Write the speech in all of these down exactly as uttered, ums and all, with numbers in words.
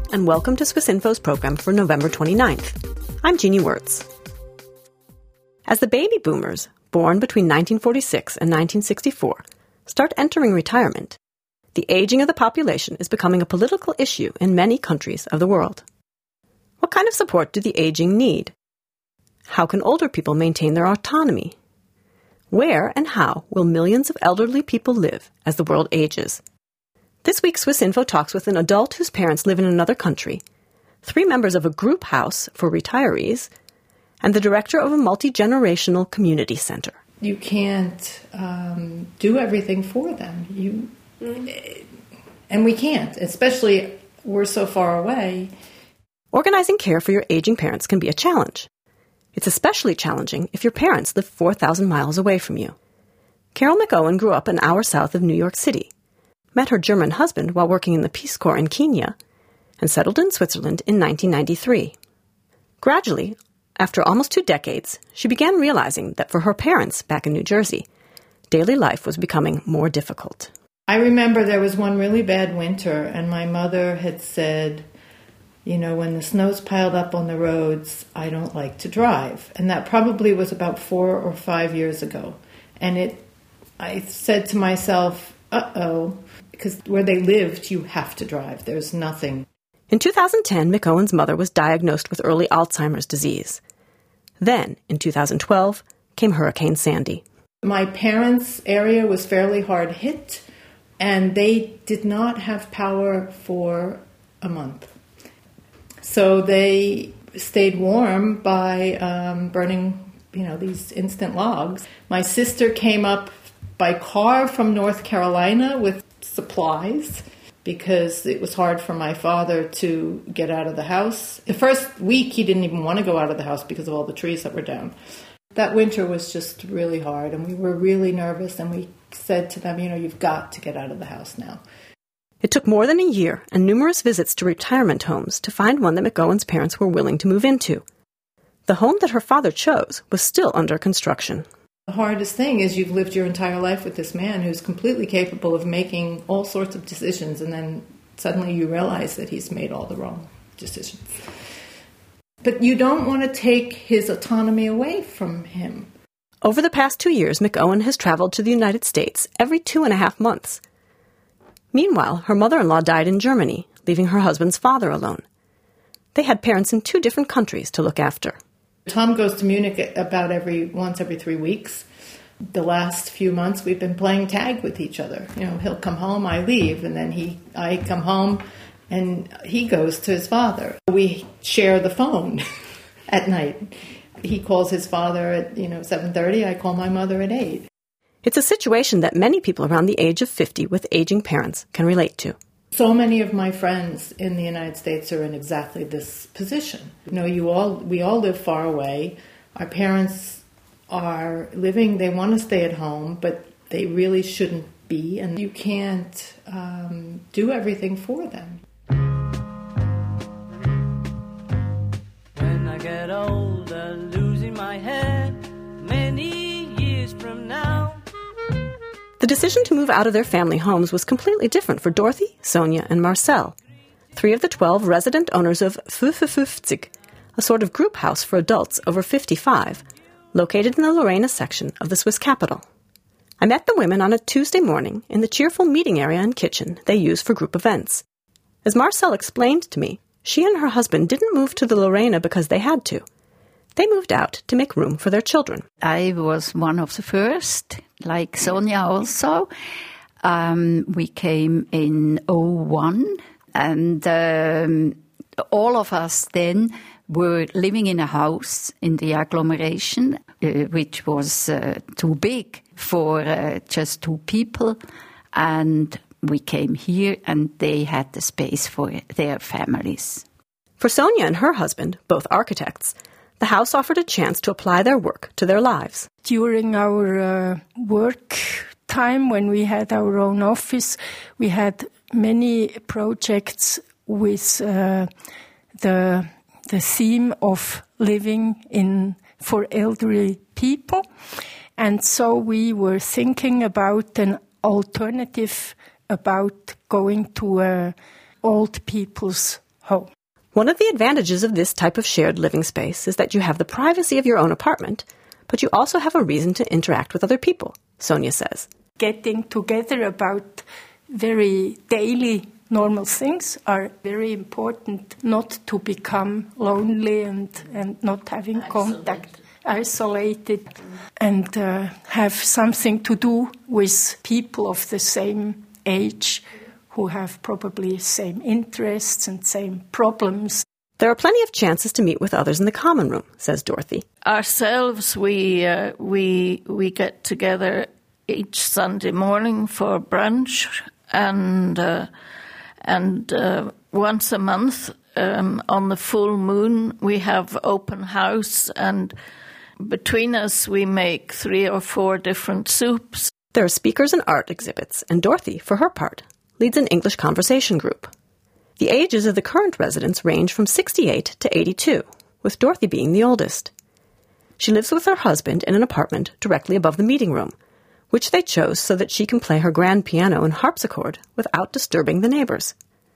and welcome to Swiss Info's program for November twenty-ninth. I'm Jeannie Wirtz. As the baby boomers, born between nineteen forty-six and nineteen sixty-four, start entering retirement, the aging of the population is becoming a political issue in many countries of the world. What kind of support do the aging need? How can older people maintain their autonomy? Where and how will millions of elderly people live as the world ages? This week, Swiss Info talks with an adult whose parents live in another country, three members of a group house for retirees, and the director of a multi-generational community center. You can't um, do everything for them. You, and we can't, especially we're so far away. Organizing care for your aging parents can be a challenge. It's especially challenging if your parents live four thousand miles away from you. Carol McOwen grew up an hour south of New York City, met her German husband while working in the Peace Corps in Kenya, and settled in Switzerland in nineteen ninety-three. Gradually, after almost two decades, she began realizing that for her parents back in New Jersey, daily life was becoming more difficult. I remember there was one really bad winter, and my mother had said, you know, when the snow's piled up on the roads, I don't like to drive. And that probably was about four or five years ago. And it, I said to myself, uh-oh, because where they lived, you have to drive. There's nothing. In two thousand ten, McOwen's mother was diagnosed with early Alzheimer's disease. Then, in two thousand twelve, came Hurricane Sandy. My parents' area was fairly hard hit, and they did not have power for a month. So they stayed warm by um, burning, you know, these instant logs. My sister came up by car from North Carolina with supplies because it was hard for my father to get out of the house. The first week, he didn't even want to go out of the house because of all the trees that were down. That winter was just really hard, and we were really nervous, and we said to them, you know, you've got to get out of the house now. It took more than a year and numerous visits to retirement homes to find one that McOwen's parents were willing to move into. The home that her father chose was still under construction. The hardest thing is you've lived your entire life with this man who's completely capable of making all sorts of decisions, and then suddenly you realize that he's made all the wrong decisions. But you don't want to take his autonomy away from him. Over the past two years, McOwen has traveled to the United States every two and a half months. Meanwhile, her mother-in-law died in Germany, leaving her husband's father alone. They had parents in two different countries to look after. Tom goes to Munich about every once every three weeks. The last few months, we've been playing tag with each other. You know, he'll come home, I leave, and then he, I come home, and he goes to his father. We share the phone at night. He calls his father at, you know, seven thirty. I call my mother at eight. It's a situation that many people around the age of fifty with aging parents can relate to. So many of my friends in the United States are in exactly this position. You know, you all we all live far away. Our parents are living, they want to stay at home, but they really shouldn't be, and you can't um, do everything for them. When I get older, losing my head, many years from now. The decision to move out of their family homes was completely different for Dorothy, Sonia, and Marcel, three of the twelve resident owners of fünfundfünfzig, a sort of group house for adults over fifty-five, located in the Lorena section of the Swiss capital. I met the women on a Tuesday morning in the cheerful meeting area and kitchen they use for group events. As Marcel explained to me, she and her husband didn't move to the Lorena because they had to. They moved out to make room for their children. I was one of the first, like Sonia also. Um, we came in oh one, and um, all of us then were living in a house in the agglomeration, uh, which was uh, too big for uh, just two people. And we came here, and they had the space for their families. For Sonia and her husband, both architects, the house offered a chance to apply their work to their lives. During our uh, work time, when we had our own office, we had many projects with uh, the the theme of living in for elderly people. And so we were thinking about an alternative about going to a old people's home. One of the advantages of this type of shared living space is that you have the privacy of your own apartment, but you also have a reason to interact with other people, Sonia says. Getting together about very daily normal things are very important, not to become lonely and, and not having contact, isolated, and uh, have something to do with people of the same age who have probably same interests and same problems. There are plenty of chances to meet with others in the common room, says Dorothy. Ourselves, we uh, we we get together each Sunday morning for brunch, and uh, and uh, once a month um, on the full moon we have open house, and between us we make three or four different soups. There are speakers and art exhibits, and Dorothy, for her part, leads an English conversation group. The ages of the current residents range from sixty-eight to eighty-two, with Dorothy being the oldest. She lives with her husband in an apartment directly above the meeting room, which they chose so that she can play her grand piano and harpsichord without disturbing the neighbors.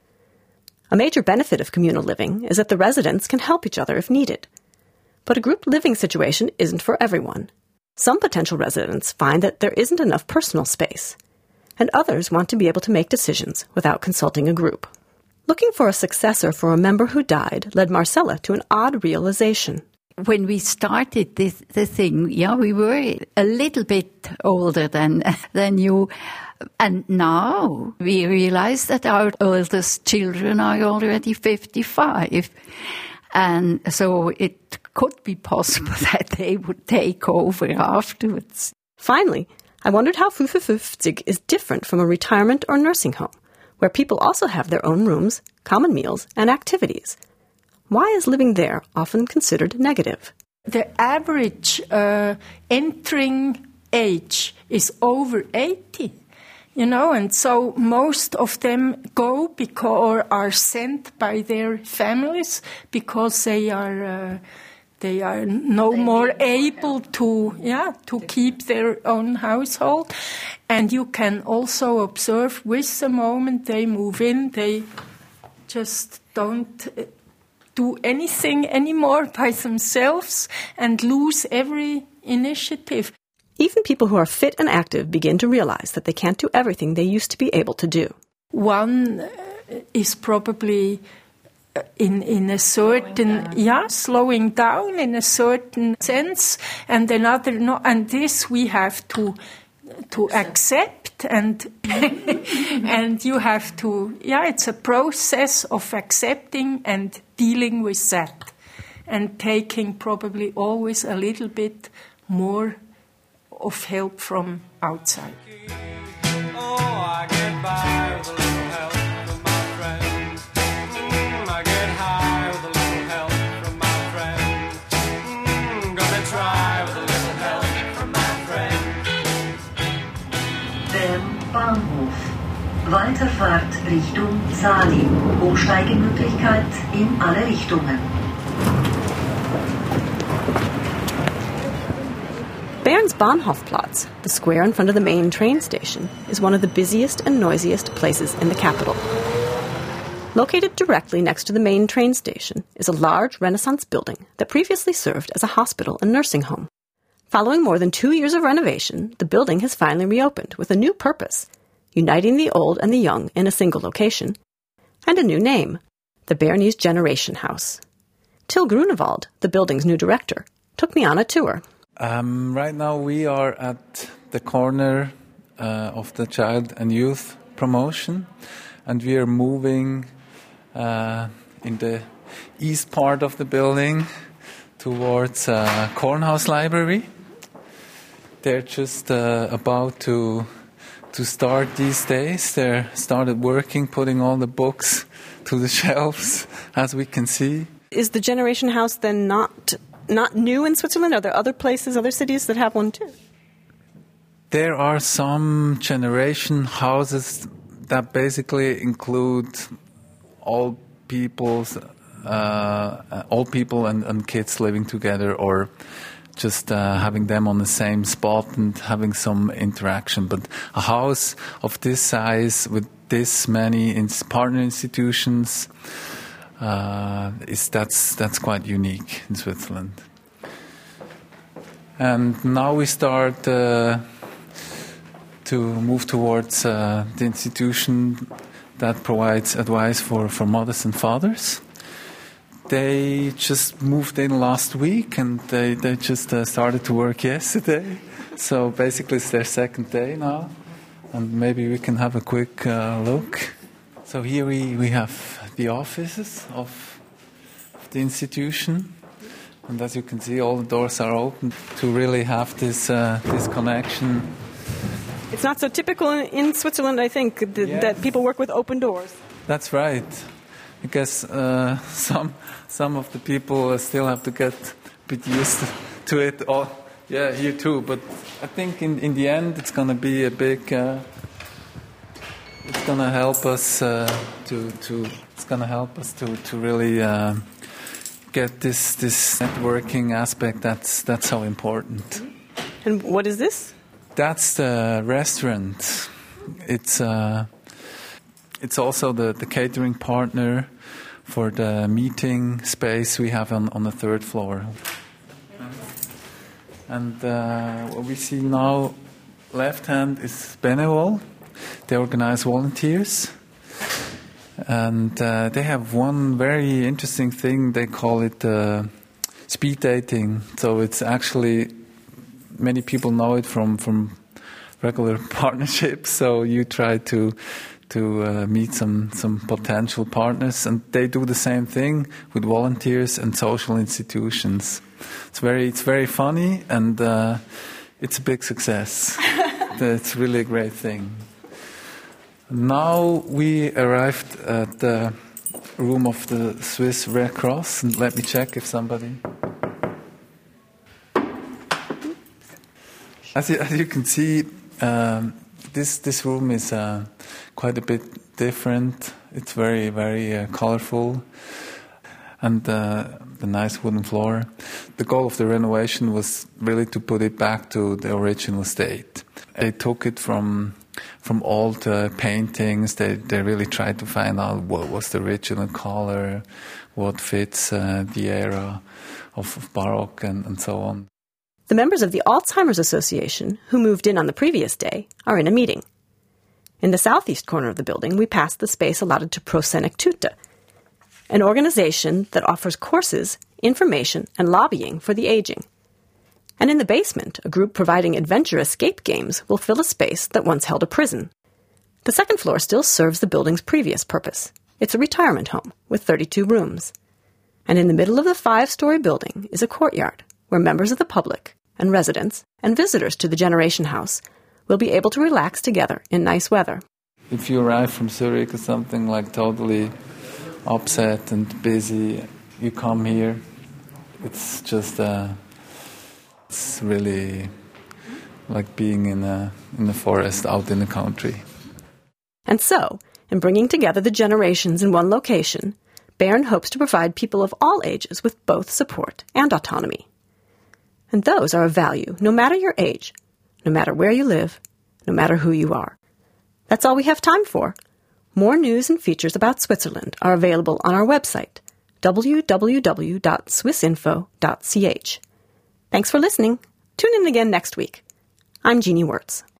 A major benefit of communal living is that the residents can help each other if needed. But a group living situation isn't for everyone. Some potential residents find that there isn't enough personal space, and others want to be able to make decisions without consulting a group. Looking for a successor for a member who died led Marcella to an odd realization. When we started this the thing, yeah, we were a little bit older than than you. And now we realize that our oldest children are already fifty-five. And so it could be possible that they would take over afterwards. Finally, I wondered how fünfundfünfzig is different from a retirement or nursing home, where people also have their own rooms, common meals, and activities. Why is living there often considered negative? The average uh, entering age is over eighty, you know, and so most of them go because, or are sent by their families because they are uh, they are no more able to yeah to keep their own household. And you can also observe with the moment they move in, they just don't do anything anymore by themselves and lose every initiative. Even people who are fit and active begin to realize that they can't do everything they used to be able to do. One is probably in in a certain yeah slowing down in a certain sense, and another no, and this we have to to accept, and and you have to yeah it's a process of accepting and dealing with that, and taking probably always a little bit more of help from outside. Oh, I get by with a little help from my friends. Mm, I get high with a little help from my friends. Mm, gonna try with a little help from my friends. Bern Bahnhof. Weiterfahrt Richtung Salim. Umsteigemöglichkeit in alle Richtungen. Bern's Bahnhofplatz, the square in front of the main train station, is one of the busiest and noisiest places in the capital. Located directly next to the main train station is a large Renaissance building that previously served as a hospital and nursing home. Following more than two years of renovation, the building has finally reopened with a new purpose, uniting the old and the young in a single location, and a new name, the Bernese Generation House. Till Grunewald, the building's new director, took me on a tour. Um, right now we are at the corner uh, of the child and youth promotion, and we are moving uh, in the east part of the building towards uh, Kornhaus Library. They're just uh, about to to start these days. They started working, putting all the books to the shelves, as we can see. Is the Generation House then not not new in Switzerland? Are there other places, other cities that have one too? There are some generation houses that basically include all people's, uh, all people and, and kids living together, or just uh, having them on the same spot and having some interaction. But a house of this size with this many ins- partner institutions uh, is that's that's quite unique in Switzerland. And now we start uh, to move towards uh, the institution that provides advice for, for mothers and fathers. They just moved in last week, and they, they just uh, started to work yesterday. So basically it's their second day now, and maybe we can have a quick uh, look. So here we, we have the offices of, of the institution. And as you can see, all the doors are open to really have this uh, this connection. It's not so typical in, in Switzerland, I think, th- Yes. that people work with open doors. That's right. I guess uh, some some of the people uh, still have to get a bit used to it. Oh, yeah, here too. But I think in, in the end, it's going to be a big. Uh, it's going to help us uh, to to. It's going to help us to to really. Uh, get this this networking aspect that's that's so important. And what is this? That's the restaurant. It's uh, it's also the, the catering partner for the meeting space we have on, on the third floor. And uh, what we see now, left hand is Benevol. They organize volunteers. And uh, they have one very interesting thing. They call it uh, speed dating. So it's actually, many people know it from, from regular partnerships. So you try to to uh, meet some, some potential partners, and they do the same thing with volunteers and social institutions. It's very it's very funny, and uh, it's a big success. It's really a great thing. Now we arrived at the room of the Swiss Red Cross, and let me check if somebody... As you, as you can see, um, this this room is uh, quite a bit different. It's very, very uh, colorful, and uh, the nice wooden floor. The goal of the renovation was really to put it back to the original state. They took it from... From old uh, paintings, they, they really tried to find out what was the original color, what fits uh, the era of, of Baroque, and, and so on. The members of the Alzheimer's Association, who moved in on the previous day, are in a meeting. In the southeast corner of the building, we passed the space allotted to Pro Senectute, an organization that offers courses, information, and lobbying for the aging. And in the basement, a group providing adventure escape games will fill a space that once held a prison. The second floor still serves the building's previous purpose. It's a retirement home with thirty-two rooms. And in the middle of the five-story building is a courtyard where members of the public and residents and visitors to the Generation House will be able to relax together in nice weather. If you arrive from Zurich or something like totally upset and busy, you come here. It's just... Uh, It's really like being in a in the forest, out in the country. And so, in bringing together the generations in one location, Bern hopes to provide people of all ages with both support and autonomy. And those are of value no matter your age, no matter where you live, no matter who you are. That's all we have time for. More news and features about Switzerland are available on our website, w w w dot swiss info dot c h. Thanks for listening. Tune in again next week. I'm Jeannie Wirtz.